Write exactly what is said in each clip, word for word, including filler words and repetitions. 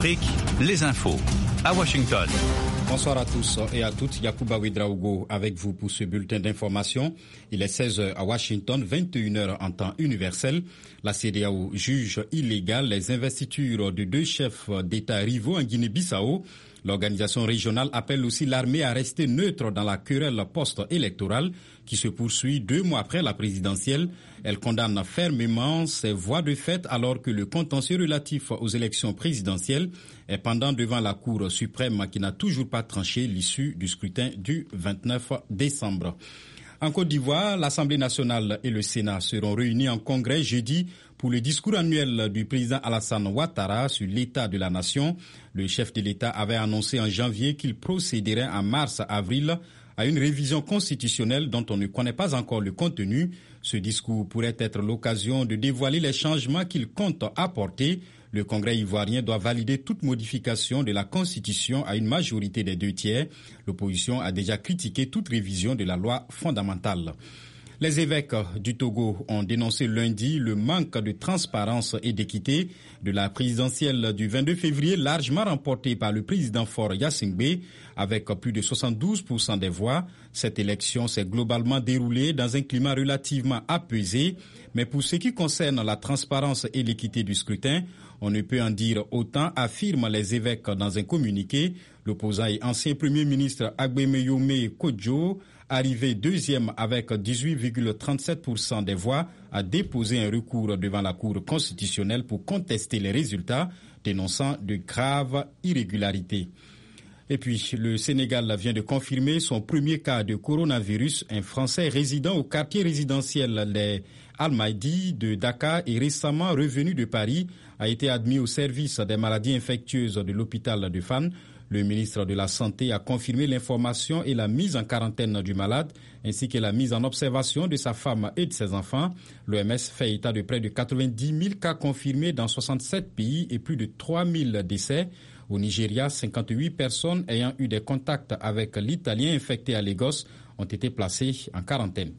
Les infos à Washington. Bonsoir à tous et à toutes. Yacouba Ouedraogo avec vous pour ce bulletin d'information. Il est seize heures à Washington, vingt et une heures en temps universel. La C E D E A O juge illégal les investitures de deux chefs d'État rivaux en Guinée-Bissau. L'organisation régionale appelle aussi l'armée à rester neutre dans la querelle post-électorale qui se poursuit deux mois après la présidentielle. Elle condamne fermement ces voies de fait alors que le contentieux relatif aux élections présidentielles est pendant devant la Cour suprême qui n'a toujours pas tranché l'issue du scrutin du vingt-neuf décembre. En Côte d'Ivoire, l'Assemblée nationale et le Sénat seront réunis en congrès jeudi pour le discours annuel du président Alassane Ouattara sur l'état de la nation. Le chef de l'État avait annoncé en janvier qu'il procéderait en mars-avril à une révision constitutionnelle dont on ne connaît pas encore le contenu. Ce discours pourrait être l'occasion de dévoiler les changements qu'il compte apporter. Le Congrès ivoirien doit valider toute modification de la Constitution à une majorité des deux tiers. L'opposition a déjà critiqué toute révision de la loi fondamentale. Les évêques du Togo ont dénoncé lundi le manque de transparence et d'équité de la présidentielle du vingt-deux février, largement remportée par le président Faure Gnassingbé, avec plus de soixante-douze pour cent des voix. Cette élection s'est globalement déroulée dans un climat relativement apaisé, mais pour ce qui concerne la transparence et l'équité du scrutin, on ne peut en dire autant, affirment les évêques dans un communiqué. L'opposant et ancien Premier ministre Agbemeyome Kodjo, arrivé deuxième avec dix-huit virgule trente-sept pour cent des voix, a déposé un recours devant la Cour constitutionnelle pour contester les résultats, dénonçant de graves irrégularités. Et puis, le Sénégal vient de confirmer son premier cas de coronavirus. Un Français résidant au quartier résidentiel des Al-Mahdi de Dakar et récemment revenu de Paris a été admis au service des maladies infectieuses de l'hôpital de Fann. Le ministre de la Santé a confirmé l'information et la mise en quarantaine du malade, ainsi que la mise en observation de sa femme et de ses enfants. L'O M S fait état de près de quatre-vingt-dix mille cas confirmés dans soixante-sept pays et plus de trois mille décès. Au Nigeria, cinquante-huit personnes ayant eu des contacts avec l'Italien infecté à Lagos ont été placées en quarantaine.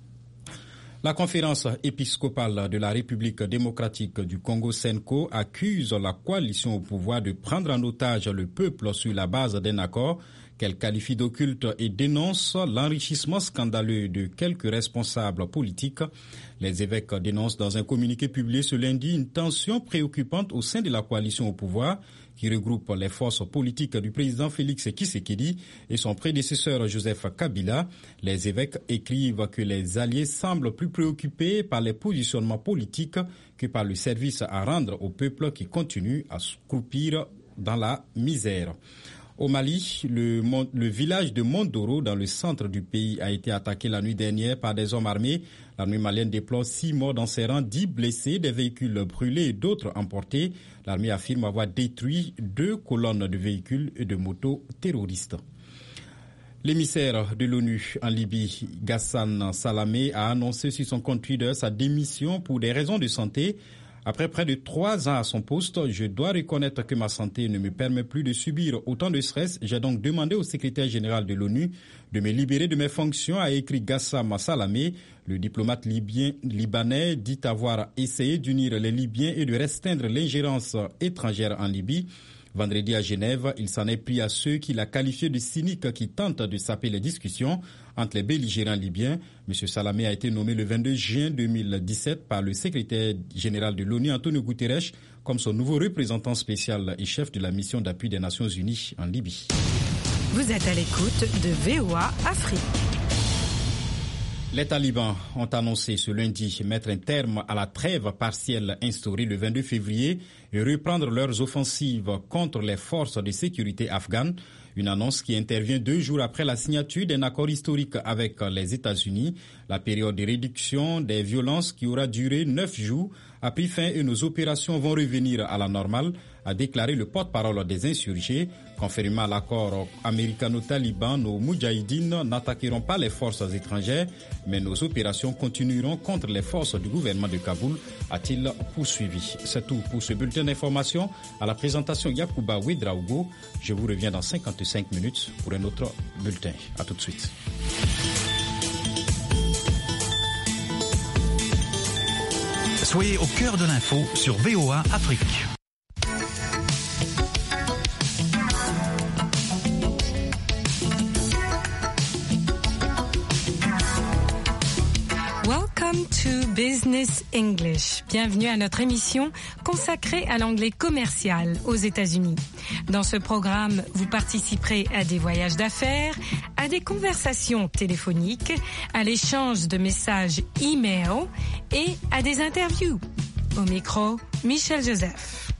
La conférence épiscopale de la République démocratique du Congo, Senko, accuse la coalition au pouvoir de prendre en otage le peuple sur la base d'un accord qu'elle qualifie d'occulte et dénonce l'enrichissement scandaleux de quelques responsables politiques. Les évêques dénoncent dans un communiqué publié ce lundi une tension préoccupante au sein de la coalition au pouvoir qui regroupe les forces politiques du président Félix Tshisekedi et son prédécesseur Joseph Kabila. Les évêques écrivent que les alliés semblent plus préoccupés par les positionnements politiques que par le service à rendre au peuple qui continue à croupir dans la misère. Au Mali, le, le village de Mondoro, dans le centre du pays, a été attaqué la nuit dernière par des hommes armés. L'armée malienne déplore six morts dans ses rangs, dix blessés, des véhicules brûlés et d'autres emportés. L'armée affirme avoir détruit deux colonnes de véhicules et de motos terroristes. L'émissaire de l'ONU en Libye, Ghassan Salamé, a annoncé sur son compte Twitter sa démission pour des raisons de santé. Après près de trois ans à son poste, je dois reconnaître que ma santé ne me permet plus de subir autant de stress. J'ai donc demandé au secrétaire général de l'ONU de me libérer de mes fonctions, a écrit Ghassan Salamé. Le diplomate libyen, libanais dit avoir essayé d'unir les Libyens et de restreindre l'ingérence étrangère en Libye. Vendredi à Genève, il s'en est pris à ceux qu'il a qualifiés de cyniques qui tentent de saper les discussions entre les belligérants libyens. M. Salamé a été nommé le vingt-deux juin deux mille dix-sept par le secrétaire général de l'ONU, Antonio Guterres, comme son nouveau représentant spécial et chef de la mission d'appui des Nations Unies en Libye. Vous êtes à l'écoute de V O A Afrique. Les talibans ont annoncé ce lundi mettre un terme à la trêve partielle instaurée le vingt-deux février et reprendre leurs offensives contre les forces de sécurité afghanes. Une annonce qui intervient deux jours après la signature d'un accord historique avec les États-Unis. La période de réduction des violences qui aura duré neuf jours a pris fin et nos opérations vont revenir à la normale, a déclaré le porte-parole des insurgés. Confirmant l'accord américano-taliban, nos moudjahidines n'attaqueront pas les forces étrangères, mais nos opérations continueront contre les forces du gouvernement de Kaboul, a-t-il poursuivi. C'est tout pour ce bulletin d'information. À la présentation Yacouba Ouedraogo, je vous reviens dans cinquante-cinq minutes pour un autre bulletin. À tout de suite. Soyez au cœur de l'info sur V O A Afrique. Welcome to Business English. Bienvenue à notre émission consacrée à l'anglais commercial aux États-Unis. Dans ce programme, vous participerez à des voyages d'affaires, à des conversations téléphoniques, à l'échange de messages e-mail et à des interviews. Au micro, Michel Joseph.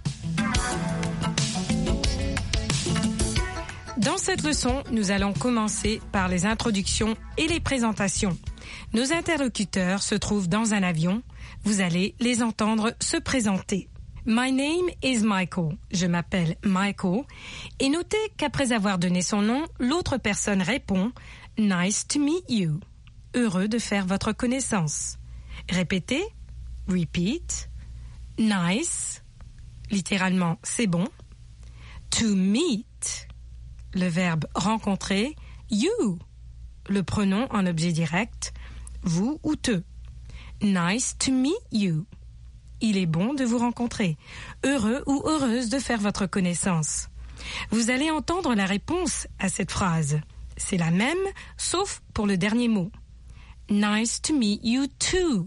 Dans cette leçon, nous allons commencer par les introductions et les présentations. Nos interlocuteurs se trouvent dans un avion. Vous allez les entendre se présenter. My name is Michael. Je m'appelle Michael. Et notez qu'après avoir donné son nom, l'autre personne répond « Nice to meet you ». Heureux de faire votre connaissance. Répétez. Repeat. Nice. Littéralement, c'est bon. To meet. Le verbe rencontrer. You. Le pronom en objet direct. Vous ou te. Nice to meet you. Il est bon de vous rencontrer. Heureux ou heureuse de faire votre connaissance. Vous allez entendre la réponse à cette phrase. C'est la même, sauf pour le dernier mot. Nice to meet you too.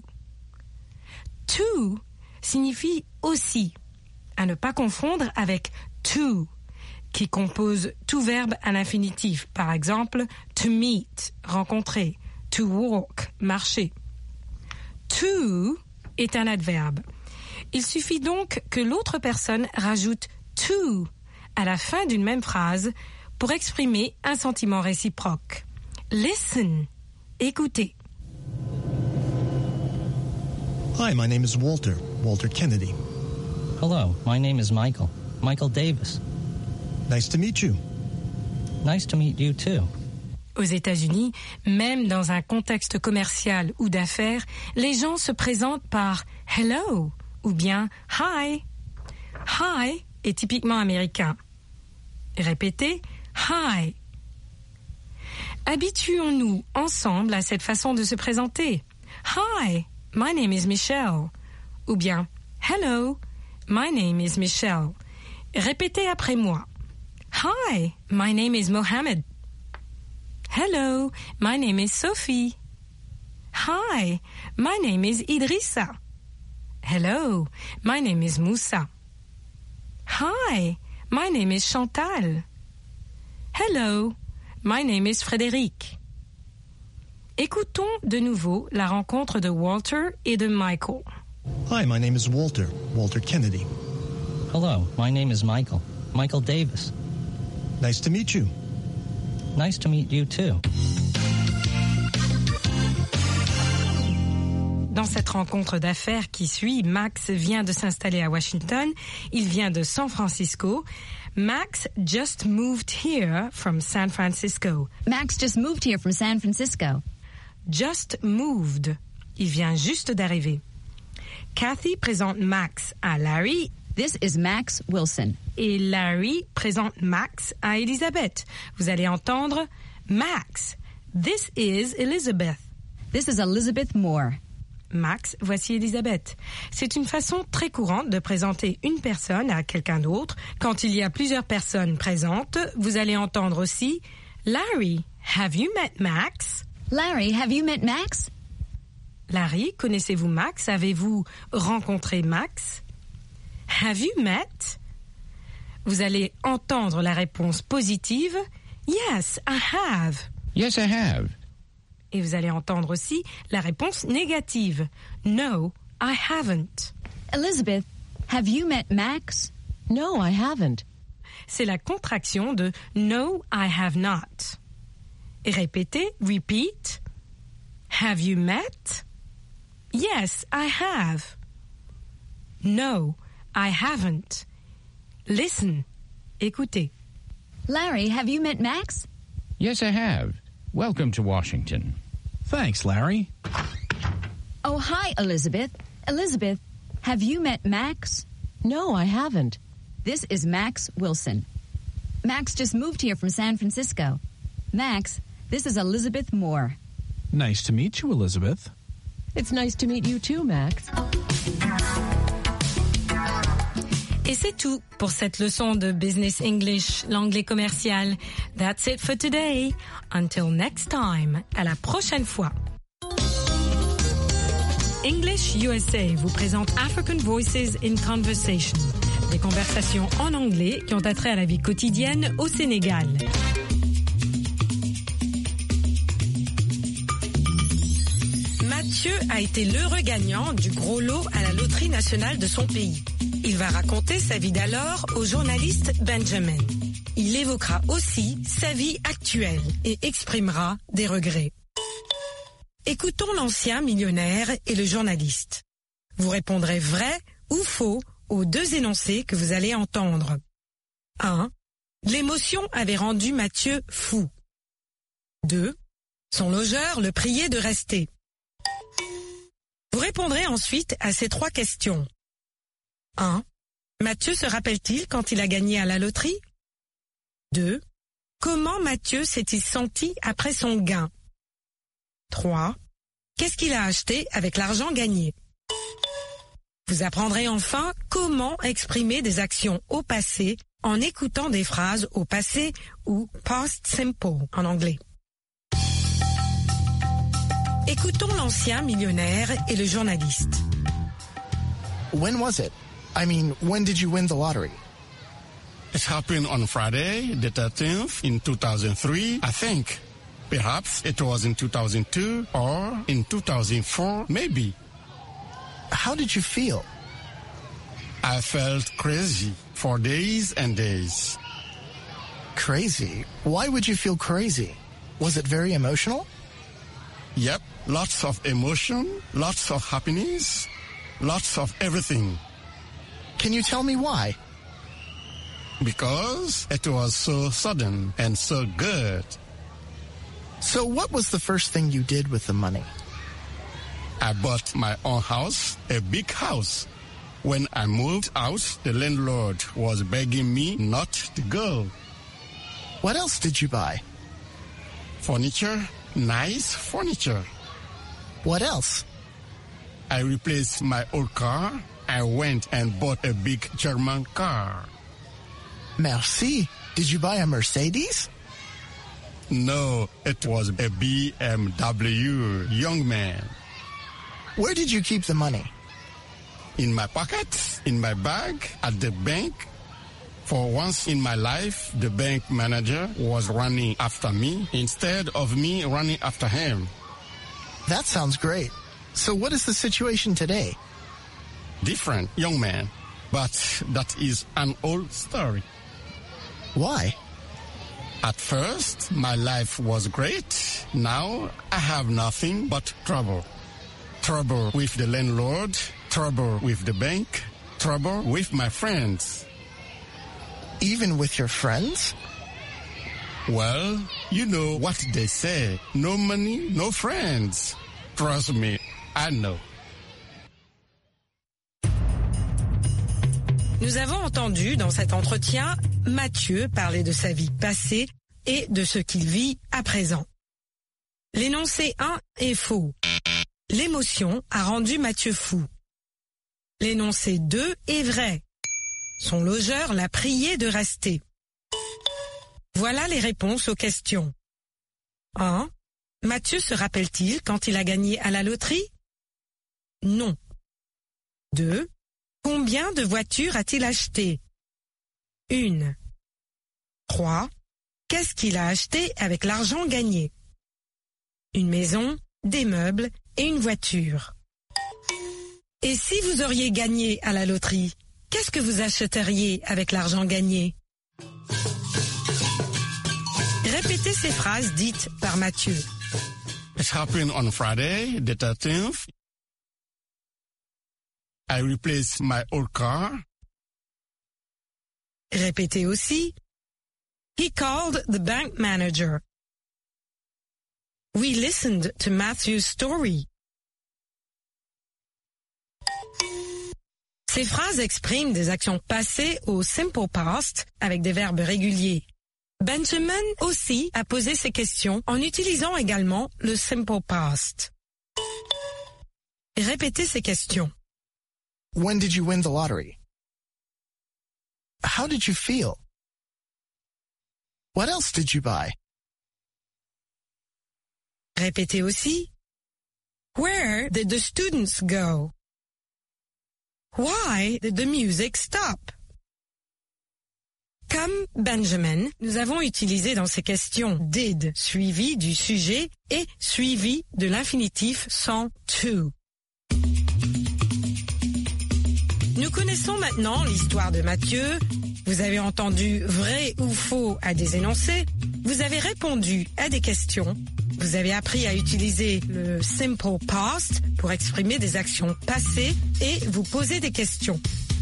To signifie aussi, à ne pas confondre avec to, qui compose tout verbe à l'infinitif. Par exemple, to meet, rencontrer. To walk, marcher. To est un adverbe. Il suffit donc que l'autre personne rajoute to à la fin d'une même phrase pour exprimer un sentiment réciproque. Listen, écoutez. Hi, my name is Walter, Walter Kennedy. Hello, my name is Michael, Michael Davis. Nice to meet you. Nice to meet you too. Aux États-Unis, même dans un contexte commercial ou d'affaires, les gens se présentent par « hello » ou bien « hi ». « Hi » est typiquement américain. Répétez « hi ». Habituons-nous ensemble à cette façon de se présenter. « Hi, my name is Michelle » ou bien « hello, my name is Michelle ». Répétez après moi. « Hi, my name is Mohammed ». Hello, my name is Sophie. Hi, my name is Idrissa. Hello, my name is Moussa. Hi, my name is Chantal. Hello, my name is Frédéric. Écoutons de nouveau la rencontre de Walter et de Michael. Hi, my name is Walter, Walter Kennedy. Hello, my name is Michael, Michael Davis. Nice to meet you. Nice to meet you too. Dans cette rencontre d'affaires qui suit, Max vient de s'installer à Washington. Il vient de San Francisco. Max just moved here from San Francisco. Max just moved here from San Francisco. Just moved. Il vient juste d'arriver. Kathy présente Max à Larry. This is Max Wilson. Et Larry présente Max à Elizabeth. Vous allez entendre Max. This is Elizabeth. This is Elizabeth Moore. Max, voici Elizabeth. C'est une façon très courante de présenter une personne à quelqu'un d'autre. Quand il y a plusieurs personnes présentes, vous allez entendre aussi Larry, have you met Max? Larry, have you met Max? Larry, connaissez-vous Max? Avez-vous rencontré Max? Have you met? Vous allez entendre la réponse positive. Yes, I have. Yes, I have. Et vous allez entendre aussi la réponse négative. No, I haven't. Elizabeth, have you met Max? No, I haven't. C'est la contraction de No, I have not. Et répétez, repeat. Have you met? Yes, I have. No, I haven't. Listen. Écoutez. Larry, have you met Max? Yes, I have. Welcome to Washington. Thanks, Larry. Oh, hi, Elizabeth. Elizabeth, have you met Max? No, I haven't. This is Max Wilson. Max just moved here from San Francisco. Max, this is Elizabeth Moore. Nice to meet you, Elizabeth. It's nice to meet you too, Max. Et c'est tout pour cette leçon de Business English, l'anglais commercial. That's it for today. Until next time. À la prochaine fois. English U S A vous présente African Voices in Conversation, des conversations en anglais qui ont attrait à la vie quotidienne au Sénégal. Mathieu a été l'heureux gagnant du gros lot à la loterie nationale de son pays. Il va raconter sa vie d'alors au journaliste Benjamin. Il évoquera aussi sa vie actuelle et exprimera des regrets. Écoutons l'ancien millionnaire et le journaliste. Vous répondrez vrai ou faux aux deux énoncés que vous allez entendre. un. L'émotion avait rendu Mathieu fou. deux. Son logeur le priait de rester. Vous répondrez ensuite à ces trois questions. un. Mathieu se rappelle-t-il quand il a gagné à la loterie? deux. Comment Mathieu s'est-il senti après son gain? trois. Qu'est-ce qu'il a acheté avec l'argent gagné? Vous apprendrez enfin comment exprimer des actions au passé en écoutant des phrases au passé ou past simple en anglais. Écoutons l'ancien millionnaire et le journaliste. When was it? I mean, when did you win the lottery? It happened on Friday, the thirteenth, in two thousand three, I think. Perhaps it was in two thousand two or in two thousand four, maybe. How did you feel? I felt crazy for days and days. Crazy? Why would you feel crazy? Was it very emotional? Yep, lots of emotion, lots of happiness, lots of everything. Can you tell me why? Because it was so sudden and so good. So what was the first thing you did with the money? I bought my own house, a big house. When I moved out, the landlord was begging me not to go. What else did you buy? Furniture, nice furniture. What else? I replaced my old car. I went and bought a big German car. Merci. Did you buy a Mercedes? No, it was a B M W, young man. Where did you keep the money? In my pocket, in my bag, at the bank. For once in my life, the bank manager was running after me instead of me running after him. That sounds great. So what is the situation today? Different, young man. But that is an old story. Why? At first, my life was great. Now, I have nothing but trouble. Trouble with the landlord, trouble with the bank, trouble with my friends. Even with your friends? Well, you know what they say. No money, no friends. Trust me, I know. Nous avons entendu dans cet entretien Mathieu parler de sa vie passée et de ce qu'il vit à présent. L'énoncé un est faux. L'émotion a rendu Mathieu fou. L'énoncé deux est vrai. Son logeur l'a prié de rester. Voilà les réponses aux questions. un. Mathieu se rappelle-t-il quand il a gagné à la loterie? Non. deux. Combien de voitures a-t-il acheté? Une. trois. Qu'est-ce qu'il a acheté avec l'argent gagné? Une maison, des meubles et une voiture. Et si vous auriez gagné à la loterie, qu'est-ce que vous achèteriez avec l'argent gagné? Répétez ces phrases dites par Mathieu. It happened on Friday, the thirteenth. I replaced my old car. Répétez aussi. He called the bank manager. We listened to Matthew's story. Ces phrases expriment des actions passées au simple past avec des verbes réguliers. Benjamin aussi a posé ces questions en utilisant également le simple past. Répétez ces questions. When did you win the lottery? How did you feel? What else did you buy? Répétez aussi. Where did the students go? Why did the music stop? Comme Benjamin, nous avons utilisé dans ces questions did suivi du sujet et suivi de l'infinitif sans to. Nous connaissons maintenant l'histoire de Matthieu. Vous avez entendu vrai ou faux à des énoncés. Vous avez répondu à des questions. Vous avez appris à utiliser le simple past pour exprimer des actions passées et vous poser des questions.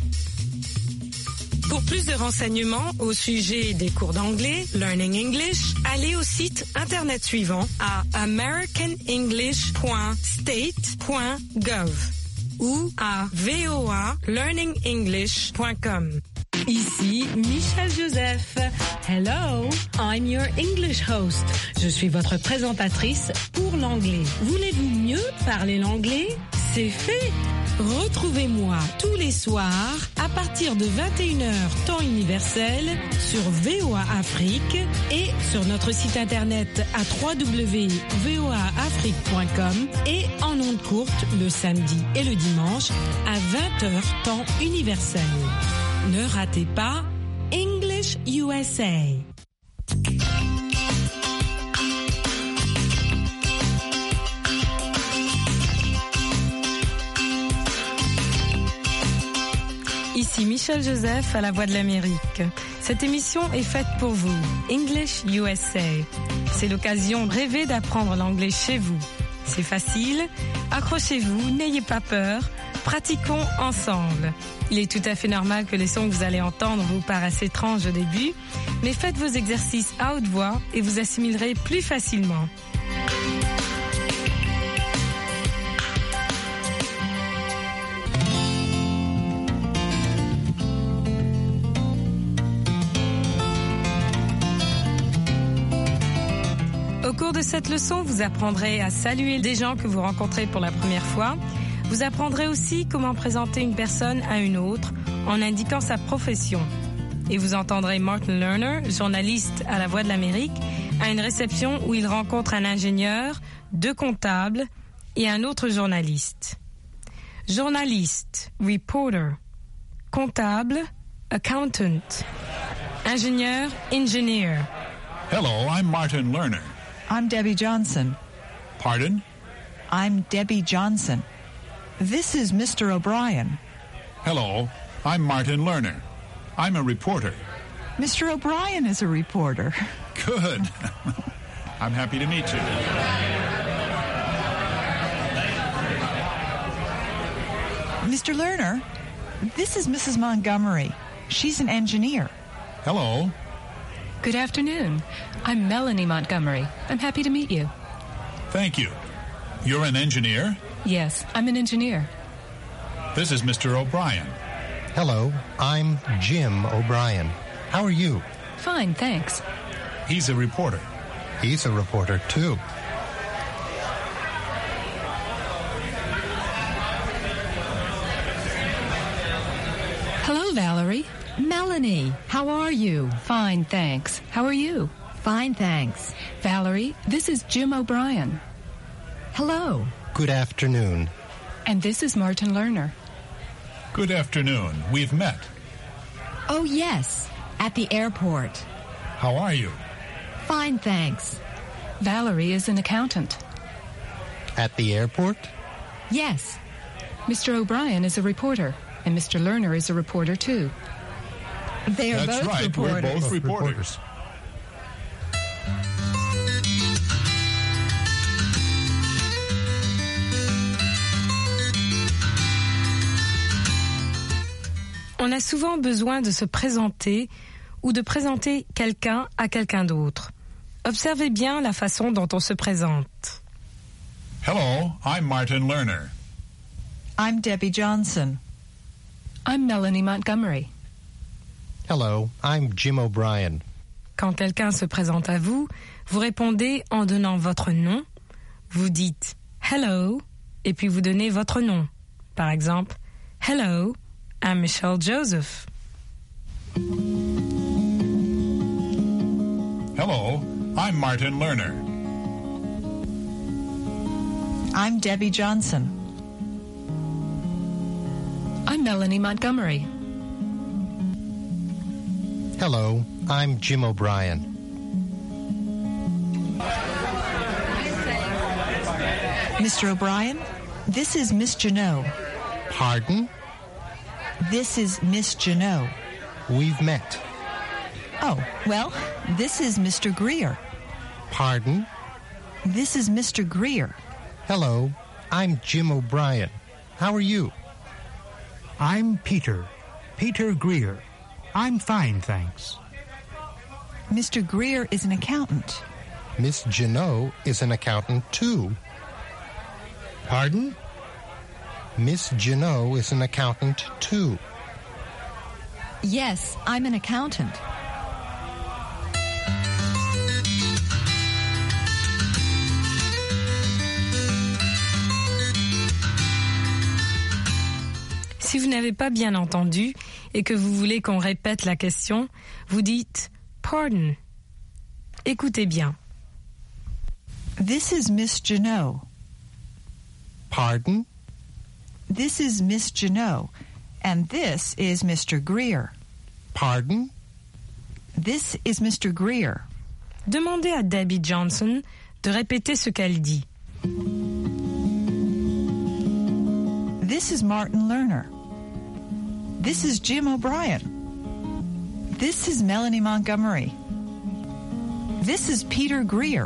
Pour plus de renseignements au sujet des cours d'anglais, Learning English, allez au site internet suivant à american english point state point gov ou à v o a learning english point com. Ici Michel Joseph. Hello, I'm your English host. Je suis votre présentatrice pour l'anglais. Voulez-vous mieux parler l'anglais? C'est fait. Retrouvez-moi tous les soirs à partir de vingt et une heures temps universel sur V O A Afrique et sur notre site internet à w w w point v o a afrique point com et en ondes courtes le samedi et le dimanche à vingt heures temps universel. Ne ratez pas English U S A. Ici Michel Joseph à la Voix de l'Amérique. Cette émission est faite pour vous, English U S A. C'est l'occasion de rêver d'apprendre l'anglais chez vous. C'est facile, accrochez-vous, n'ayez pas peur, pratiquons ensemble. Il est tout à fait normal que les sons que vous allez entendre vous paraissent étranges au début, mais faites vos exercices à haute voix et vous assimilerez plus facilement. Au cours de cette leçon, vous apprendrez à saluer des gens que vous rencontrez pour la première fois. Vous apprendrez aussi comment présenter une personne à une autre en indiquant sa profession. Et vous entendrez Martin Lerner, journaliste à la Voix de l'Amérique, à une réception où il rencontre un ingénieur, deux comptables et un autre journaliste. Journaliste, reporter. Comptable, accountant. Ingénieur, engineer. Hello, I'm Martin Lerner. I'm Debbie Johnson. Pardon? I'm Debbie Johnson. This is Mister O'Brien. Hello, I'm Martin Lerner. I'm a reporter. Mister O'Brien is a reporter. Good. I'm happy to meet you. Mister Lerner, this is Missus Montgomery. She's an engineer. Hello. Good afternoon. I'm Melanie Montgomery. I'm happy to meet you. Thank you. You're an engineer? Yes, I'm an engineer. This is Mister O'Brien. Hello, I'm Jim O'Brien. How are you? Fine, thanks. He's a reporter. He's a reporter, too. Hello, Valerie. Melanie, how are you? Fine, thanks. How are you? Fine, thanks. Valerie, this is Jim O'Brien. Hello. Good afternoon. And this is Martin Lerner. Good afternoon. We've met. Oh, yes, at the airport. How are you? Fine, thanks. Valerie is an accountant. At the airport? Yes. Mister O'Brien is a reporter, and Mister Lerner is a reporter, too. They are That's both right. reporters. We're both Both reporters. reporters. On a souvent besoin de se présenter ou de présenter quelqu'un à quelqu'un d'autre. Observez bien la façon dont on se présente. Hello, I'm Martin Lerner. I'm Debbie Johnson. I'm Melanie Montgomery. Hello, I'm Jim O'Brien. Quand quelqu'un se présente à vous, vous répondez en donnant votre nom. Vous dites « Hello » et puis vous donnez votre nom. Par exemple, « Hello, I'm Michelle Joseph. » Hello, I'm Martin Lerner. I'm Debbie Johnson. I'm Melanie Montgomery. Hello, I'm Jim O'Brien. Mister O'Brien, this is Miss Janot. Pardon? This is Miss Janot. We've met. Oh, well, this is Mister Greer. Pardon? This is Mister Greer. Hello, I'm Jim O'Brien. How are you? I'm Peter. Peter Greer. I'm fine, thanks. Mister Greer is an accountant. Miss Janot is an accountant, too. Pardon? Miss Janot is an accountant, too. Yes, I'm an accountant. Si vous n'avez pas bien entendu et que vous voulez qu'on répète la question, vous dites « Pardon ». Écoutez bien. This is Miss Janot. Pardon? This is Miss Janot, and this is Mister Greer. Pardon? This is Mister Greer. Demandez à Debbie Johnson de répéter ce qu'elle dit. This is Martin Lerner. This is Jim O'Brien. This is Melanie Montgomery. This is Peter Greer.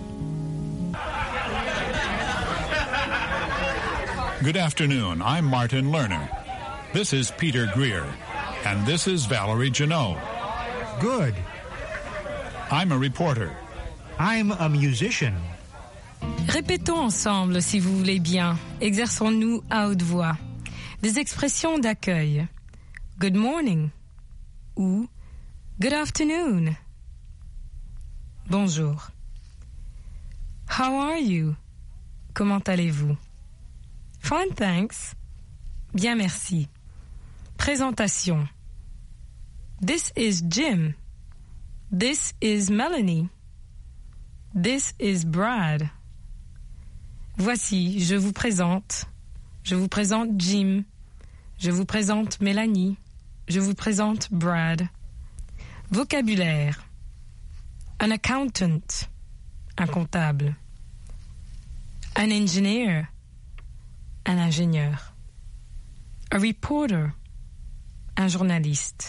Good afternoon. I'm Martin Lerner. This is Peter Greer. And this is Valerie Janot. Good. I'm a reporter. I'm a musician. Répétons ensemble, si vous voulez bien. Exerçons-nous à haute voix. Des expressions d'accueil. Good morning ou good afternoon. Bonjour. How are you? Comment allez-vous? Fine, thanks. Bien, merci. Présentation. This is Jim. This is Melanie. This is Brad. Voici, je vous présente. Je vous présente Jim. Je vous présente Mélanie. Je vous présente Brad. Vocabulaire. An accountant. Un comptable. An engineer. Un ingénieur. A reporter. Un journaliste.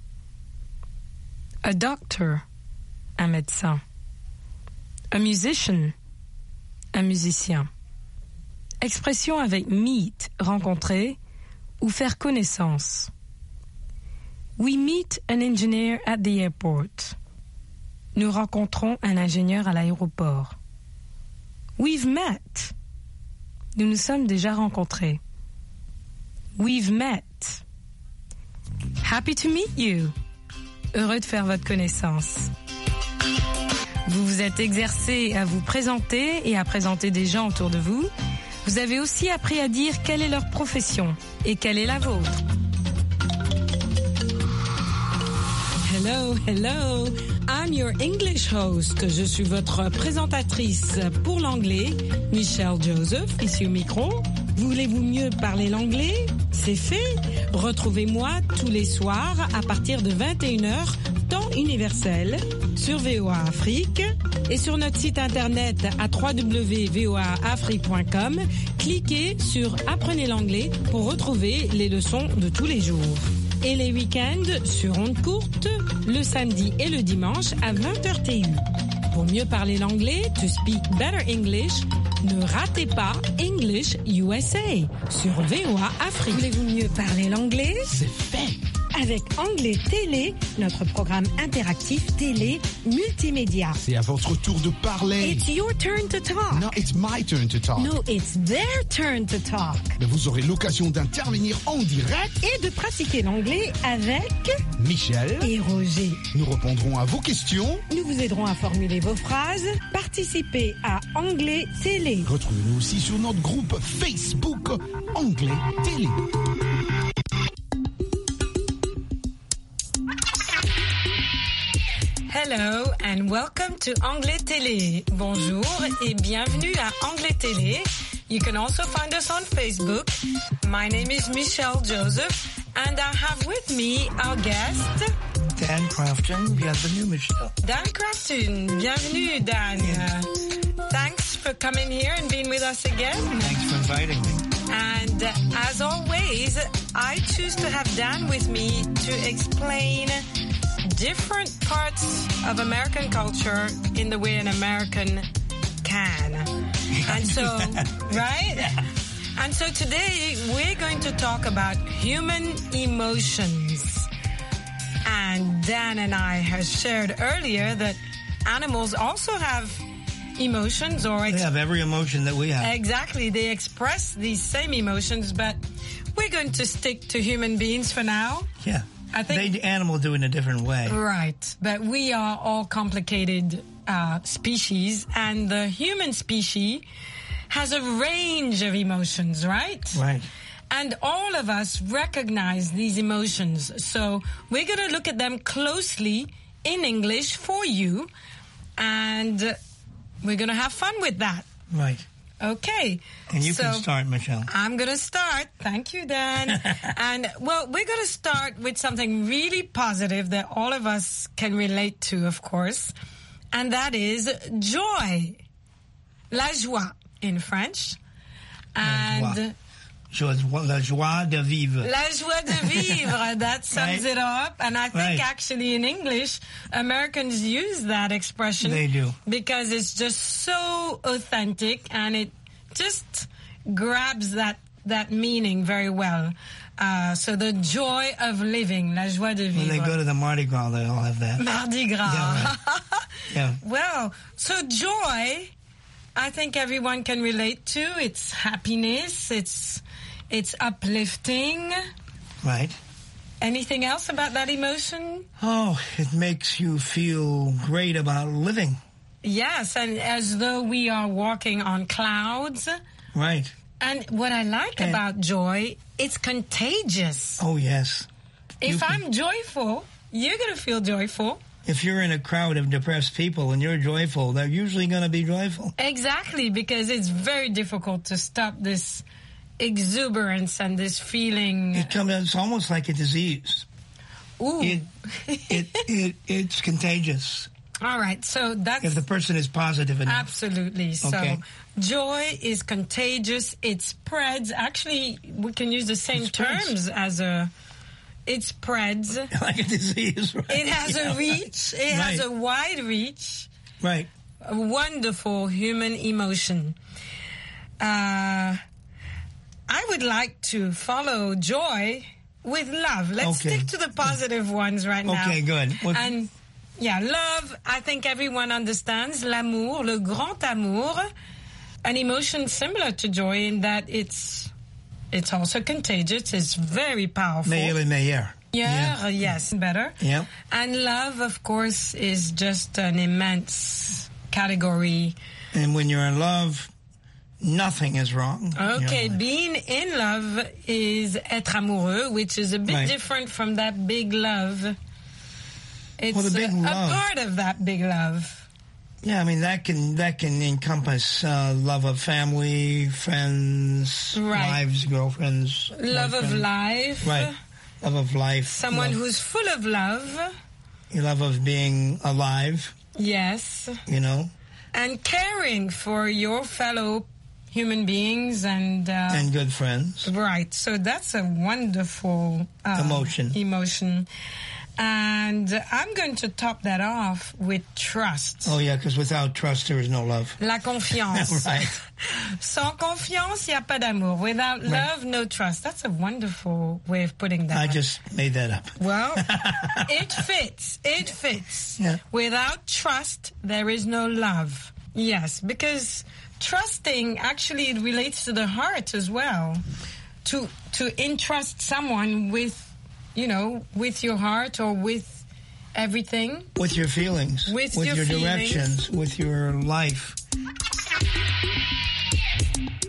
A doctor. Un médecin. A musician. Un musicien. Expression avec meet, rencontrer, ou faire connaissance. We meet an engineer at the airport. Nous rencontrons un ingénieur à l'aéroport. We've met. Nous nous sommes déjà rencontrés. We've met. Happy to meet you. Heureux de faire votre connaissance. Vous vous êtes exercé à vous présenter et à présenter des gens autour de vous. Vous avez aussi appris à dire quelle est leur profession et quelle est la vôtre. Hello, hello. I'm your English host. Je suis votre présentatrice pour l'anglais, Michelle Joseph, ici au micro. Voulez-vous mieux parler l'anglais? C'est fait. Retrouvez-moi tous les soirs à partir de vingt et une heures, temps universel, sur V O A Afrique et sur notre site internet à w w w point v o a afrique point com. Cliquez sur Apprenez l'anglais pour retrouver les leçons de tous les jours. Et les week-ends sur ondes courtes, le samedi et le dimanche à vingt heures T U. Pour mieux parler l'anglais, to speak better English, ne ratez pas English U S A sur V O A Afrique. Voulez-vous mieux parler l'anglais? C'est fait! Avec Anglais Télé, notre programme interactif télé multimédia. C'est à votre tour de parler. It's your turn to talk. No, it's my turn to talk. No, it's their turn to talk. Mais vous aurez l'occasion d'intervenir en direct et de pratiquer l'anglais avec Michel et Roger. Nous répondrons à vos questions. Nous vous aiderons à formuler vos phrases. Participez à Anglais Télé. Retrouvez-nous aussi sur notre groupe Facebook Anglais Télé. Hello and welcome to Anglais Télé. Bonjour et bienvenue à Anglais Télé, You can also find us on Facebook. My name is Michelle Joseph, and I have with me our guest, Dan Crafton. Bienvenue, Michelle. Dan Crafton. Bienvenue, Dan. Yeah. Uh, thanks for coming here and being with us again. Thanks for inviting me. And uh, as always, I choose to have Dan with me to explain different parts of American culture in the way an American can. And so, right? Yeah. And so today we're going to talk about human emotions. And Dan and I have shared earlier that animals also have emotions, or they have every emotion that we have. Exactly. They express these same emotions, but we're going to stick to human beings for now. Yeah. I think they animals do it in a different way. Right. But we are all complicated uh, species, and the human species has a range of emotions, right? Right. And all of us recognize these emotions. So we're going to look at them closely in English for you, and we're going to have fun with that. Right. Okay. And you so can start, Michelle. I'm going to start. Thank you, Dan. And, well, we're going to start with something really positive that all of us can relate to, of course, and that is joy. La joie in French. And joie. La joie de vivre. La joie de vivre. That sums right? it up. And I think right. actually in English, Americans use that expression. They do. Because it's just so authentic and it just grabs that, that meaning very well. Uh, so the joy of living, la joie de vivre. When they go to the Mardi Gras, they all have that. Mardi Gras. Yeah, right. Yeah. Well, so joy, I think everyone can relate to. It's happiness. It's it's uplifting. Right. Anything else about that emotion? Oh, it makes you feel great about living. Yes, and as though we are walking on clouds. Right. And what I like and about joy, it's contagious. Oh, yes. If can, I'm joyful, you're going to feel joyful. If you're in a crowd of depressed people and you're joyful, they're usually going to be joyful. Exactly, because it's very difficult to stop this exuberance and this feeling. It comes, it's almost like a disease. Ooh. It, it, it, it's contagious. All right, so that's... If the person is positive enough. Absolutely. So okay. Joy is contagious. It spreads. Actually, we can use the same terms as a... It spreads. Like a disease, right? It has yeah, a reach. Right. It right. has a wide reach. Right. A wonderful human emotion. Uh, I would like to follow joy with love. Let's okay. stick to the positive ones right now. Okay, good. What and... Yeah, love, I think everyone understands. L'amour, le grand amour, an emotion similar to joy in that it's it's also contagious. It's very powerful. Meilleur et meilleur. Yeah, yes, better. Yeah. And love, of course, is just an immense category. And when you're in love, nothing is wrong. Okay, being in love is être amoureux, which is a bit right. different from that big love. It's well, the big a, love. a part of that big love. Yeah, I mean, that can that can encompass uh, love of family, friends, right. wives, girlfriends. Love boyfriend. of life. Right. Love of life. Someone love. who's full of love. Love of being alive. Yes. You know. And caring for your fellow human beings and... Uh, and good friends. Right. So that's a wonderful... Uh, emotion. Emotion. And I'm going to top that off with trust. Oh, yeah, because without trust, there is no love. La confiance. Right. Sans confiance, il n'y a pas d'amour. Without right. love, no trust. That's a wonderful way of putting that. I up. just made that up. Well, it fits. It fits. Yeah. Without trust, there is no love. Yes, because trusting actually relates to the heart as well. To to entrust someone with, you know, with your heart or with everything. With your feelings. With, with your, your feelings. directions. With your life.